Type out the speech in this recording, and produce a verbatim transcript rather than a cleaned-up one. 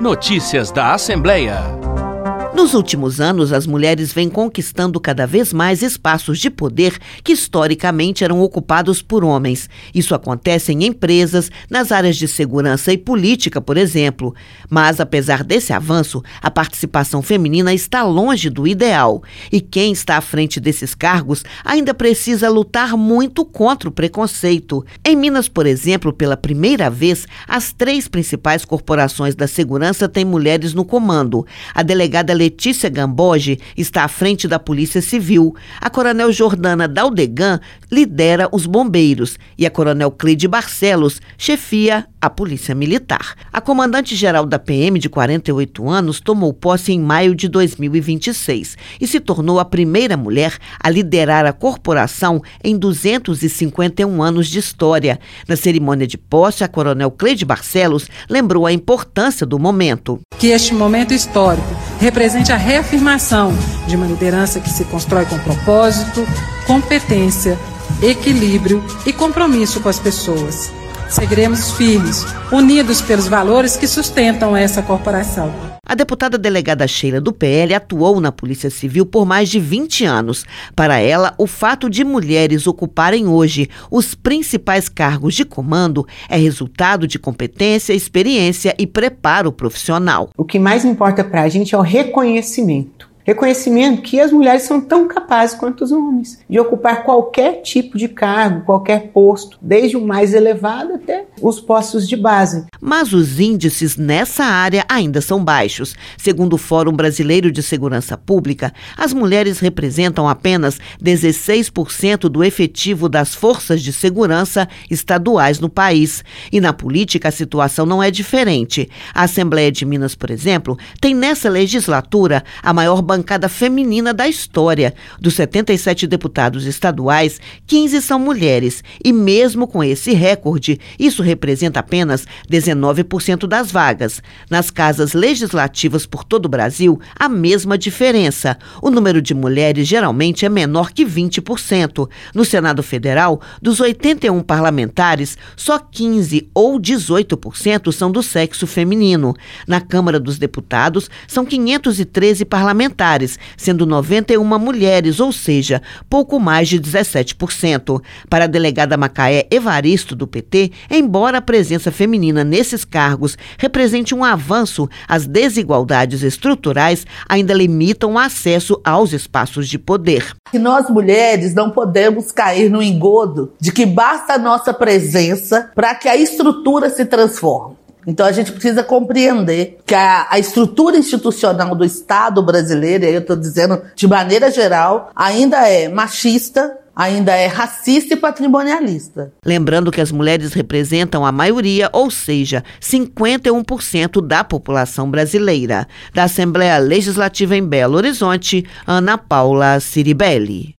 Notícias da Assembleia. Nos últimos anos, as mulheres vêm conquistando cada vez mais espaços de poder que historicamente eram ocupados por homens. Isso acontece em empresas, nas áreas de segurança e política, por exemplo. Mas, apesar desse avanço, a participação feminina está longe do ideal. E quem está à frente desses cargos ainda precisa lutar muito contra o preconceito. Em Minas, por exemplo, pela primeira vez, as três principais corporações da segurança têm mulheres no comando. A delegada Letícia Gamboge está à frente da Polícia Civil. A coronel Jordana Daldegan lidera os bombeiros e a coronel Cleide Barcelos chefia a Polícia Militar. A comandante-geral da P M, de quarenta e oito anos, tomou posse em maio de dois mil e vinte e seis e se tornou a primeira mulher a liderar a corporação em duzentos e cinquenta e um anos de história. Na cerimônia de posse, a coronel Cleide Barcelos lembrou a importância do momento. Que este momento histórico represente a reafirmação de uma liderança que se constrói com propósito, competência, equilíbrio e compromisso com as pessoas. Seguiremos firmes, unidos pelos valores que sustentam essa corporação. A deputada delegada Sheila do P L atuou na Polícia Civil por mais de vinte anos. Para ela, o fato de mulheres ocuparem hoje os principais cargos de comando é resultado de competência, experiência e preparo profissional. O que mais importa para a gente é o reconhecimento. Reconhecimento que as mulheres são tão capazes quanto os homens de ocupar qualquer tipo de cargo, qualquer posto, desde o mais elevado até os postos de base. Mas os índices nessa área ainda são baixos. Segundo o Fórum Brasileiro de Segurança Pública, as mulheres representam apenas dezesseis por cento do efetivo das forças de segurança estaduais no país. E na política a situação não é diferente. A Assembleia de Minas, por exemplo, tem nessa legislatura a maior bancada feminina da história. Dos setenta e sete deputados estaduais, quinze são mulheres. E mesmo com esse recorde, isso representa apenas dezenove por cento das vagas. Nas casas legislativas por todo o Brasil, a mesma diferença. O número de mulheres geralmente é menor que vinte por cento. No Senado Federal, dos oitenta e um parlamentares, só quinze ou dezoito por cento são do sexo feminino. Na Câmara dos Deputados, são quinhentos e treze parlamentares, sendo noventa e uma mulheres, ou seja, pouco mais de dezessete por cento. Para a delegada Macaé Evaristo, do P T, embora a presença feminina nesses cargos represente um avanço, as desigualdades estruturais ainda limitam o acesso aos espaços de poder. E nós, mulheres, não podemos cair no engodo de que basta a nossa presença para que a estrutura se transforme. Então a gente precisa compreender que a, a estrutura institucional do Estado brasileiro, e aí eu estou dizendo de maneira geral, ainda é machista, ainda é racista e patrimonialista. Lembrando que as mulheres representam a maioria, ou seja, cinquenta e um por cento da população brasileira. Da Assembleia Legislativa em Belo Horizonte, Ana Paula Ciribelli.